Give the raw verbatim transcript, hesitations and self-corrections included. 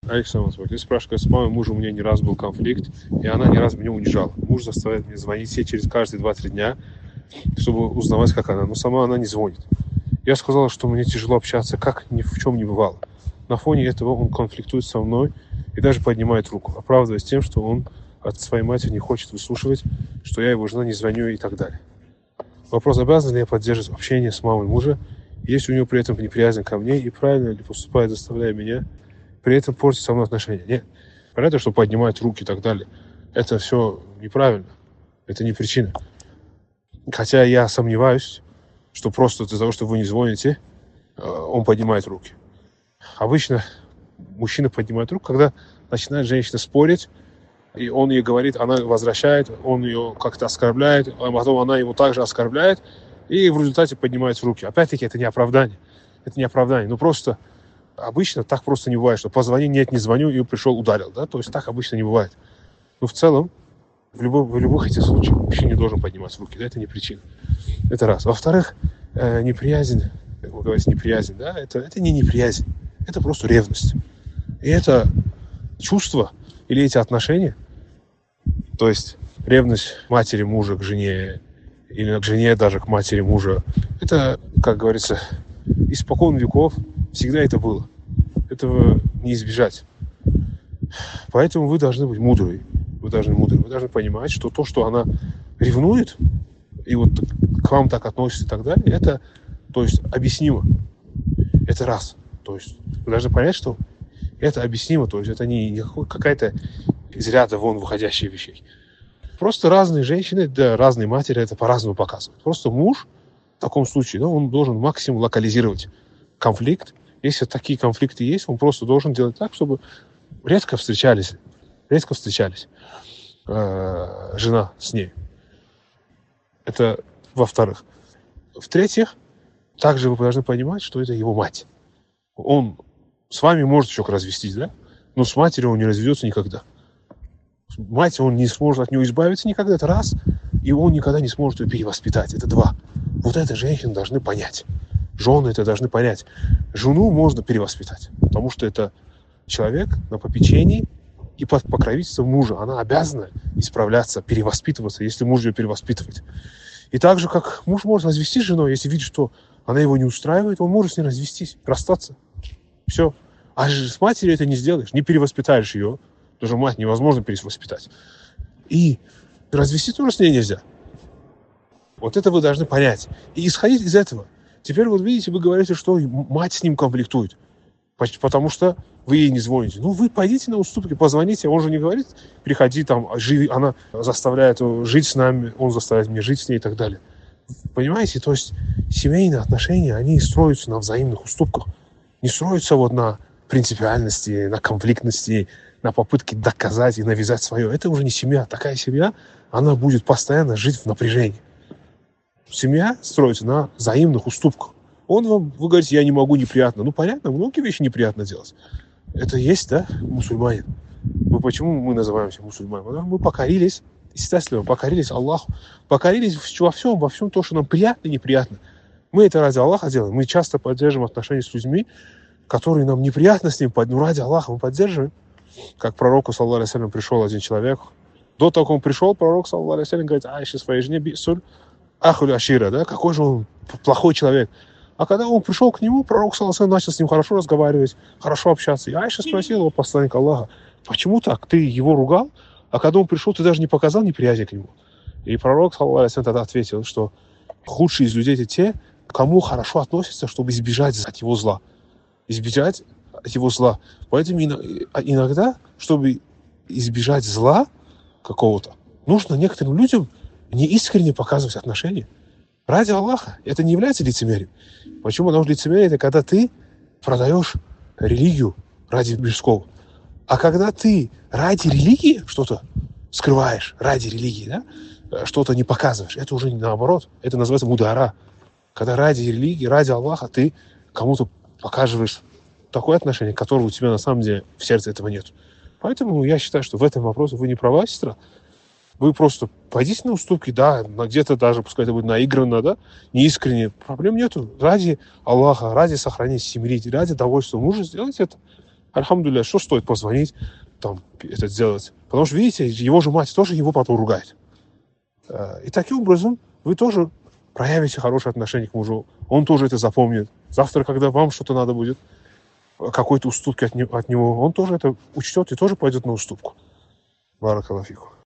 Александр, ты спрашиваешь, с мамой мужа у меня не раз был конфликт, и она не раз меня унижала. Муж заставляет меня звонить ей через каждые два-три дня, чтобы узнавать, как она. Но сама она не звонит. Я сказала, что мне тяжело общаться, как ни в чем не бывало. На фоне этого он конфликтует со мной и даже поднимает руку, оправдываясь тем, что он от своей матери не хочет выслушивать, что я его жена, не звоню и так далее. Вопрос, обязан ли я поддерживать общение с мамой мужа, есть у него при этом неприязнь ко мне, и правильно ли поступает, заставляя меня при этом портить со мной отношения? Нет. Понятно, что поднимать руки и так далее, это все неправильно, это не причина. Хотя я сомневаюсь, что просто из-за того, что вы не звоните, он поднимает руки. Обычно мужчина поднимает руку, когда начинает женщина спорить, и он ей говорит, она возвращает, он ее как-то оскорбляет, а потом она его также оскорбляет, и в результате поднимает руки. Опять-таки, это не оправдание. Это не оправдание. Ну, просто обычно так просто не бывает, что позвони, нет, не звоню, и пришел, ударил. Да? То есть так обычно не бывает. Но в целом, в, любом, в любых этих случаях мужчина не должен поднимать руки. Да? Это не причина. Это раз. Во-вторых, э, неприязнь, как вы говорите, неприязнь, да? это, это не неприязнь. Это просто ревность. И это чувство или эти отношения, то есть ревность матери мужа к жене, или к жене даже к матери мужа, это, как говорится, испокон веков всегда это было. Этого не избежать. Поэтому вы должны быть мудры. Вы должны мудры. Вы должны понимать, что то, что она ревнует, и вот к вам так относится и так далее, это, то есть, объяснимо. Это раз. То есть вы должны понять, что это объяснимо, то есть это не какая-то из ряда вон выходящая вещей. Просто разные женщины, да, разные матери это по-разному показывают. Просто муж в таком случае, да, он должен максимум локализировать конфликт. Если такие конфликты есть, он просто должен делать так, чтобы редко встречались, редко встречались э, жена с ней. Это во-вторых. В-третьих, также вы должны понимать, что это его мать. Он с вами может еще развестись, да? Но с матерью он не разведется никогда. Мать, он не сможет от нее избавиться никогда, это раз. И он никогда не сможет ее перевоспитать, это два. Вот это женщины должны понять. Жены это должны понять. Жену можно перевоспитать, потому что это человек на попечении и под покровительством мужа. Она обязана исправляться, перевоспитываться, если муж ее перевоспитывает. И так же, как муж может развестись с женой, если видит, что она его не устраивает, он может с ней развестись, расстаться. Все. А с матерью это не сделаешь, не перевоспитаешь ее. Потому что мать невозможно перевоспитать. И развести тоже с ней нельзя. Вот это вы должны понять. И исходить из этого. Теперь вот видите, вы говорите, что мать с ним конфликтует. Потому что вы ей не звоните. Ну, вы пойдите на уступки, позвоните. Он же не говорит, приходи там, живи. Она заставляет его жить с нами, он заставляет меня жить с ней и так далее. Понимаете? То есть семейные отношения, они строятся на взаимных уступках. Не строятся вот на принципиальности, на конфликтности, на попытке доказать и навязать свое. Это уже не семья. Такая семья, она будет постоянно жить в напряжении. Семья строится на взаимных уступках. Он вам, вы говорите, я не могу, неприятно. Ну, понятно, многие вещи неприятно делать. Это есть, да, мусульманин. Мы, почему мы называемся мусульманами? Потому что мы покорились, естественно, покорились Аллаху. Покорились во всем, во всем то, что нам приятно и неприятно. Мы это ради Аллаха делаем. Мы часто поддерживаем отношения с людьми, которые нам неприятно с ним, ну, ради Аллаха мы поддерживаем. Как пророку, саллаллаху алейхи ва саллям, пришел один человек. До того, как он пришел, пророк, саллаллаху алейхи ва саллям, говорит, Айше своей жене, бисуль, ахуль ашира, да, какой же он плохой человек. А когда он пришел к нему, пророк, саллаллаху алейхи ва саллям, начал с ним хорошо разговаривать, хорошо общаться. И Айша спросила его, посланник Аллаха, почему так? Ты его ругал, а когда он пришел, ты даже не показал неприязнь к нему. И пророк, саллаллаху алейхи ва саллям, тогда ответил, что худшие из людей это те, кому хорошо относятся, чтобы избежать от его зла. Избежать его зла. Поэтому иногда, чтобы избежать зла какого-то, нужно некоторым людям неискренне показывать отношения. Ради Аллаха. Это не является лицемерием. Почему? Потому что лицемерие это когда ты продаешь религию ради мирского. А когда ты ради религии что-то скрываешь, ради религии, да, что-то не показываешь, это уже наоборот. Это называется мудара. Когда ради религии, ради Аллаха ты кому-то показываешь такое отношение, которого у тебя на самом деле в сердце этого нет. Поэтому я считаю, что в этом вопросе вы не права, сестра. Вы просто пойдите на уступки, да, где-то даже, пускай это будет наигранно, да, неискренне. Проблем нету. Ради Аллаха, ради сохранения семьи, ради довольства мужа сделайте это. Альхамдулилля, что стоит позвонить, там, это сделать? Потому что, видите, его же мать тоже его потом ругает. И таким образом вы тоже проявите хорошее отношение к мужу. Он тоже это запомнит. Завтра, когда вам что-то надо будет, какой-то уступки от него, от него, он тоже это учтет и тоже пойдет на уступку. Баракаллаху фику.